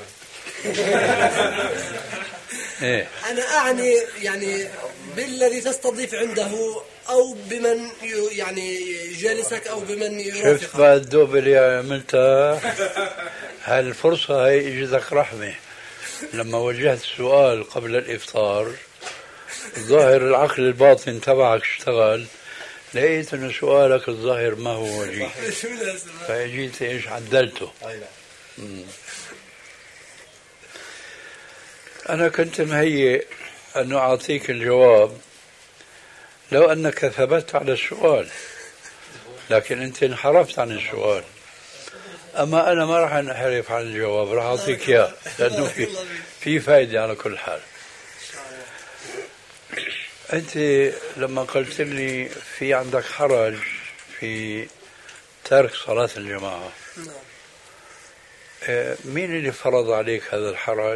إيه. أنا أعني يعني بالذي تستضيف عنده أو بمن يعني جالسك أو بمن يرافقك. شفت بقى الدوب اللي عملتها؟ هالفرصة هي إجتك رحمة. لما وجهت السؤال قبل الإفطار ظاهر العقل الباطن تبعك اشتغل، لقيت انه سؤالك الظاهر ما هو وجيه فاجيت ايش عدلته. مم. انا كنت مهيئ انه اعطيك الجواب لو انك ثبت على السؤال، لكن انت انحرفت عن السؤال. اما انا ما راح انحرف عن الجواب، راح اعطيك اياه لانه في في فائده على كل حال. أنت لما قلت لي في عندك حرج في ترك صلاة الجماعة، مين اللي فرض عليك هذا الحرج؟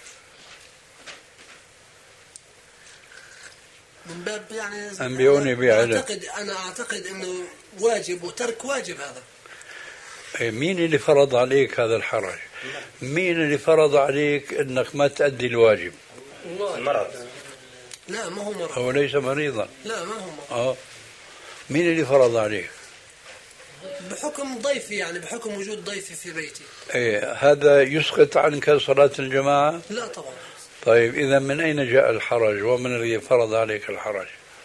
من باب يعني أنبئوني بعلم. أعتقد أنا أعتقد إنه واجب وترك واجب هذا. مين اللي فرض عليك هذا الحرج؟ مين اللي فرض عليك إنك ما تؤدي الواجب؟ المرض. لا ما هو مرض. هو ليس مريضا. لا ما هو مرض. آه. مين اللي فرض عليك؟ بحكم ضيفي، يعني بحكم وجود ضيفي في بيتي. إيه هذا يسقط عنك صلاة الجماعة؟ لا طبعا. طيب إذا من أين جاء الحرج ومن الذي فرض عليك الحرج؟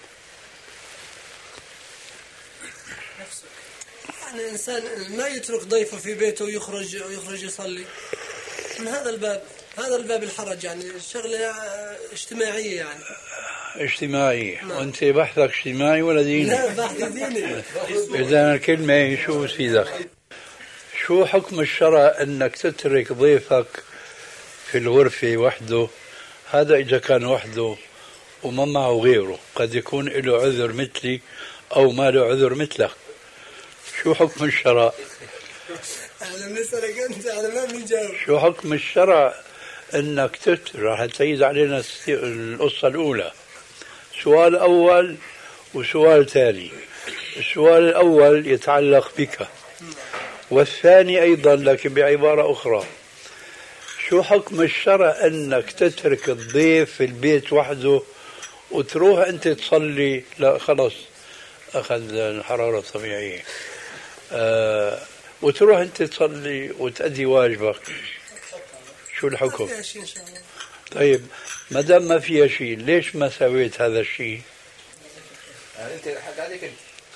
نفسك. يعني إنسان ما يترك ضيفه في بيته ويخرج ويخرج يصلي. من هذا الباب هذا الباب الحرج، يعني شغلة اجتماعية يعني. اجتماعي. نعم. وانت بحثك اجتماعي ولا ديني؟ لا بحثي ديني. اذا الكلمة شو تفيدك؟ شو حكم الشرع انك تترك ضيفك في الغرفة وحده؟ هذا اذا كان وحده وما معه غيره، قد يكون له عذر مثلي او ما له عذر مثلك. شو حكم الشرع؟ انا بنسألك انت، انا ما بنجاوب. شو حكم الشرع انك تترك؟ راح تزيد علينا القصة الاولى. سؤال أول وسؤال ثاني. السؤال الأول يتعلق بك، والثاني أيضا لكن بعبارة أخرى. شو حكم الشرع أنك تترك الضيف في البيت وحده وتروح أنت تصلي؟ لا خلص أخذ الحرارة الطبيعية. آه وتروح أنت تصلي وتأدي واجبك. شو الحكم؟ طيب ما دام ما فيها شيء، ليش ما سويت هذا الشيء؟ انت حق عليك انت.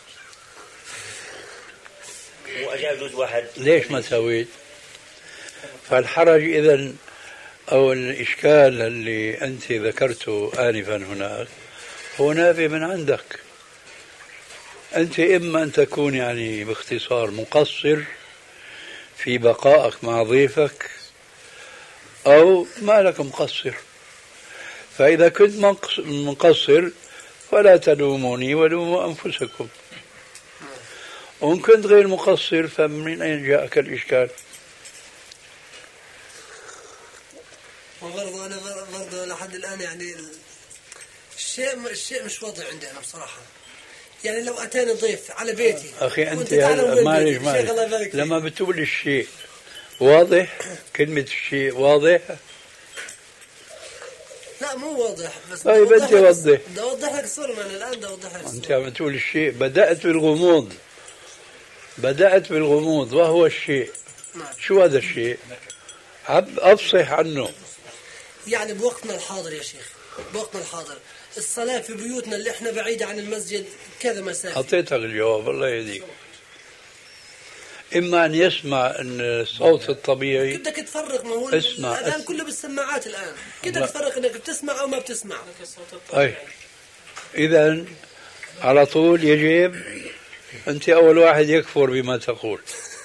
مو اجاب جزء واحد. ليش ما سويت؟ فالحرج اذا او الاشكال اللي انت ذكرته انفا هناك هو نابع من عندك. انت اما ان تكون يعني باختصار مقصر في بقائك مع ضيفك، او ما لك مقصر. فإذا كنت مقصر فلا تلوموني ولوموا أنفسكم، وإن كنت غير مقصر فمن أين جاءك الإشكال؟ وبرضه أنا برضه لحد الآن يعني الشيء الشيء مش واضح عندي أنا بصراحة. يعني لو أتاني ضيف على بيتي أخي أنت معلش معلش لما بتقول الشيء واضح، كلمة الشيء واضح لا مو واضح بس طيب أنت وضح. بدي أوضح لك الصورة من الآن، بدي أوضح لك. أنت عم تقول الشيء، بدأت بالغموض بدأت بالغموض وهو الشيء. نعم. شو هذا الشيء؟ أفصح عنه. يعني بوقتنا الحاضر يا شيخ، بوقتنا الحاضر الصلاة في بيوتنا اللي احنا بعيدة عن المسجد كذا مسافة. أعطيتك الجواب الله يهديك. إما أن يسمع أن الصوت الطبيعي بدك تفرق، ما هو اسمع الآن كله بالسماعات الآن، بدك تفرق انك بتسمع أو ما بتسمع. طيب إذا على طول يجب أنت أول واحد يكفر بما تقول.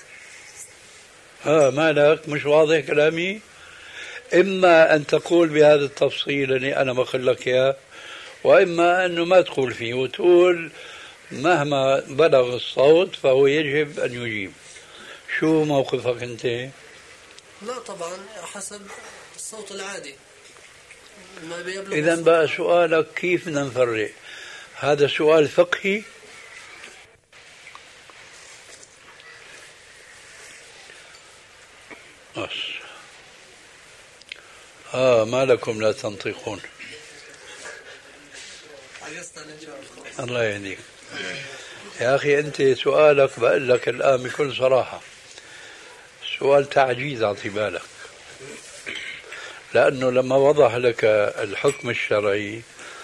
ها مالك مش واضح كلامي؟ إما أن تقول بهذا التفصيل اللي أنا بقول لك إياه، وإما أنه ما تقول فيه وتقول مهما بلغ الصوت فهو يجب أن يجيب. شو موقفك أنت؟ لا طبعا حسب الصوت العادي ما بيبلغ. إذا بقى سؤالك كيف بدنا نفرق؟ هذا سؤال فقهي بس. آه ما لكم لا تنطقون. الله يهديك يا أخي. أنت سؤالك بقول لك الآن بكل صراحة سؤال تعجيز، أعطي بالك، لأنه لما وضح لك الحكم الشرعي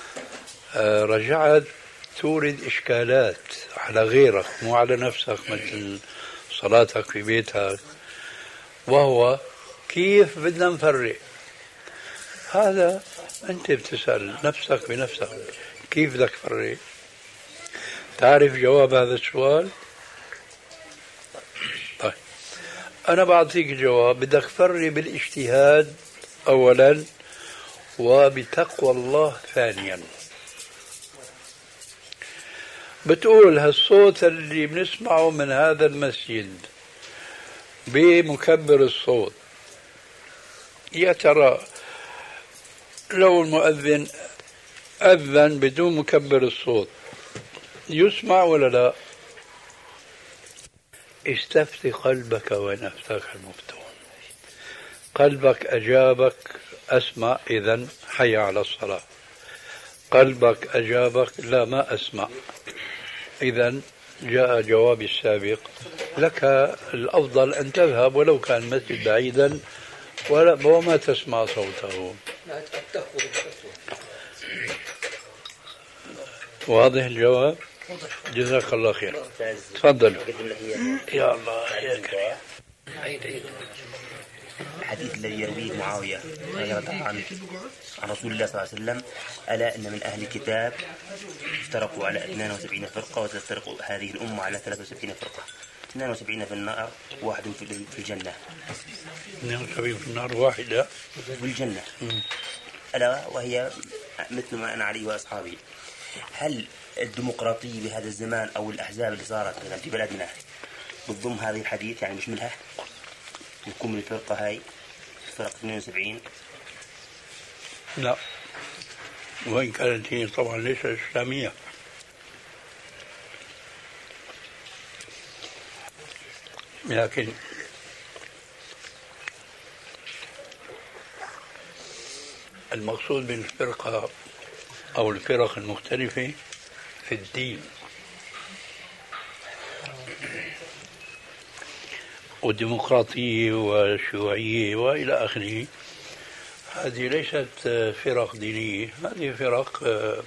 رجعت تورد إشكالات على غيرك مو على نفسك، مثل صلاتك في بيتك، وهو كيف بدنا نفرق. هذا أنت بتسأل نفسك بنفسك كيف بدك تفرق. تعرف جواب هذا السؤال؟ طيب أنا بعطيك جواب. بدك تفرق بالاجتهاد أولا وبتقوى الله ثانيا. بتقول هالصوت اللي بنسمعه من هذا المسجد بمكبر الصوت، يا ترى لو المؤذن أذن بدون مكبر الصوت يسمع ولا لا؟ استفت قلبك ونفسك المفتون. قلبك أجابك أسمع، إذن حي على الصلاة. قلبك أجابك لا ما أسمع، إذن جاء جوابي السابق. لك الأفضل أن تذهب ولو كان المسجد بعيدا وما تسمع صوته. واضح الجواب؟ جزاك الله خير. تفضل. يا الله يا كريم. الحديث الذي يرويه معاوية رضي الله عنه عن رسول الله صلى الله عليه وسلم: ألا إن من أهل الكتاب افترقوا على اثنين وسبعين فرقة وستفترق هذه الأمة على ثلاث وسبعين فرقة، اثنين وسبعين في النار واحد في الجنة. اثنين وسبعين في النار واحدة في الجنة. ألا وهي مثل ما أنا عليه وأصحابي. هل الديمقراطية بهذا الزمان أو الأحزاب اللي صارت مثلا في بلدنا بتضم هذه الحديث، يعني مش منها يكون من الفرقة هاي فرقة اثنين وسبعين؟ لا، وإن كانت هي طبعا ليس إسلامية. لكن المقصود بالفرقة أو الفرق المختلفة في الدين، والديمقراطية والشيوعية وإلى آخره. هذه ليست فرق دينية، هذه فرق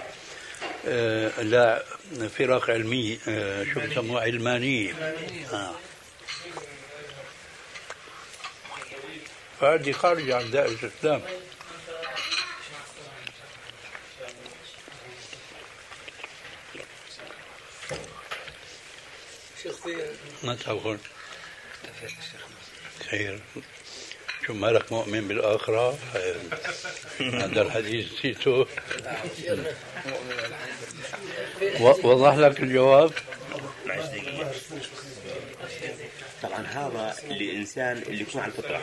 لا فرق علمية، شو بسموها علمانية. آه. فهذه خارجة عن دائرة الإسلام. ما تقول خير. شو مالك مؤمن بالآخرة؟ هذا الحديث نسيته. وضح لك الجواب. طبعا هذا الإنسان اللي يكون على الفطرة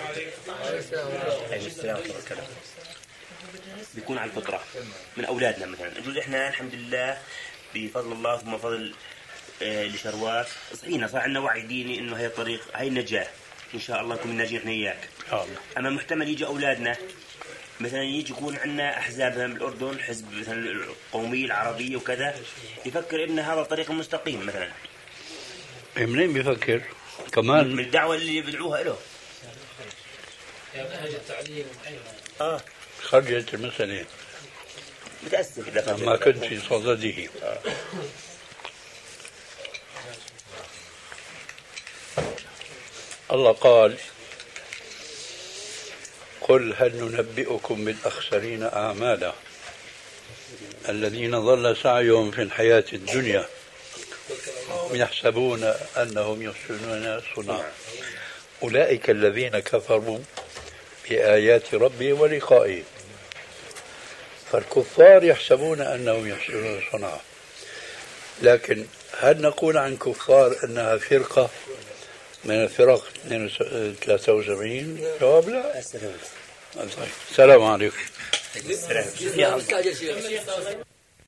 بيكون على الفطرة من أولادنا مثلا. نقول إحنا الحمد لله بفضل الله ثم فضل آه لشروات صحينا صار عندنا وعي ديني إنه هي الطريق هي النجاة إن شاء الله نكون ناجين إحنا إياك. أما محتمل يجي أولادنا مثلا يجي يكون عندنا أحزاب بالأردن حزب مثلا القومية العربية وكذا يفكر إن هذا الطريق المستقيم مثلا. منين بيفكر؟ كمان من الدعوة اللي بدعوها له. آه خرجت المسألة. متأسف إذا ما كنت في صدده. آه. الله قال: قل هل ننبئكم بالأخسرين أعمالا الذين ضل سعيهم في الحياة الدنيا يحسبون أنهم يحسنون صنعا أولئك الذين كفروا بآيات ربهم ولقائه. فالكفار يحسبون أنهم يحسنون صنعا، لكن هل نقول عن كفار أنها فرقة من الفرق ثلاثة وسبعين؟ جواب لا. السلام عليكم.